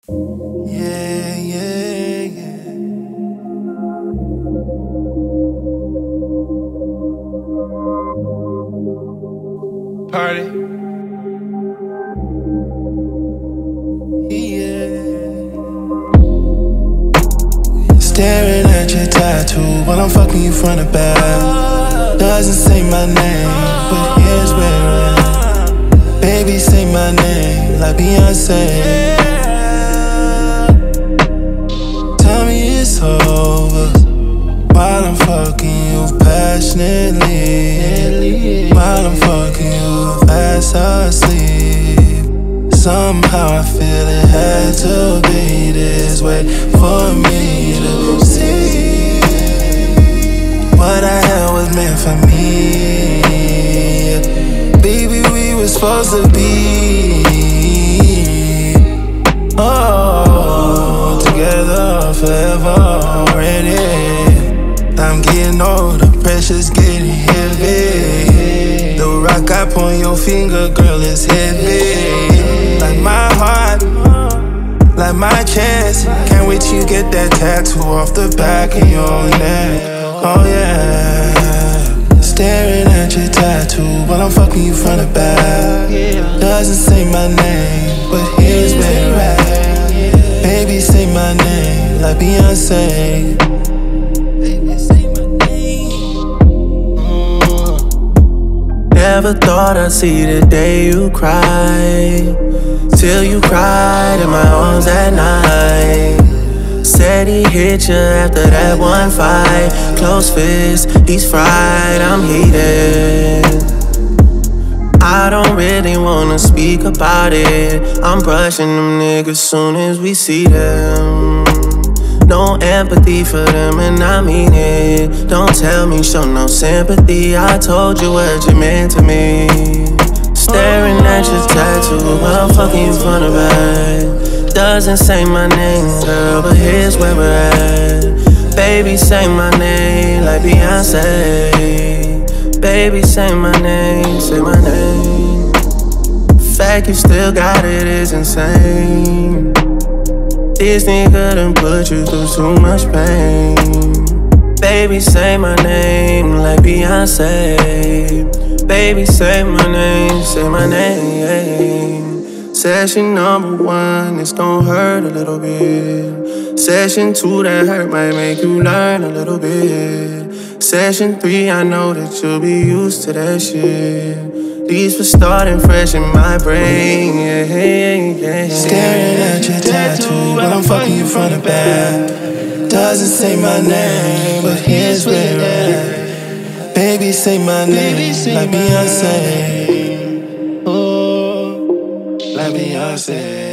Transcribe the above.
Yeah, yeah, yeah. Party. Yeah. Staring at your tattoo while I'm fucking you from the back. Doesn't say my name, but here's where I'm at. Baby, say my name like Beyonce. Tell me it's over while I'm fucking you passionately. While I'm fucking you fast asleep. Somehow I feel it had to be this way for me to see what I had was meant for me. Baby, we were supposed to be together forever already. I'm getting older, pressure's getting heavy. The rock I put on your finger, girl, is heavy. Like my heart, like my chest. Can't wait till you get that tattoo off the back of your neck. Oh yeah. Staring at your tattoo while I'm fucking you from the back. Doesn't say my name, but here's where we're at. Baby, say my name like Beyonce. Never thought I'd see the day you cry, till you cried in my arms at night. Said he hit you after that one fight. Close fist, he's fried, I'm heated. I don't really wanna speak about it. I'm brushing them niggas soon as we see them. No empathy for them and I mean it. Don't tell me, show no sympathy. I told you what you meant to me. Staring at your tattoo while I'm fucking you from the back. Doesn't say my name, girl, but here's where we're at. Baby, say my name like Beyonce. Baby, say my name, say my name. Fact you still got it is insane. This nigga done put you through too much pain. Baby, say my name like Beyonce. Baby, say my name, say my name. Session number 1, it's gon' hurt a little bit. Session 2, that hurt might make you learn a little bit. Session 3, I know that you'll be used to that shit. These were starting fresh in my brain, yeah. Staring at your tattoo while I'm fucking you from the back. Doesn't say my name, but here's where we're at. Baby, say my name like Beyonce. Oh, like Beyonce.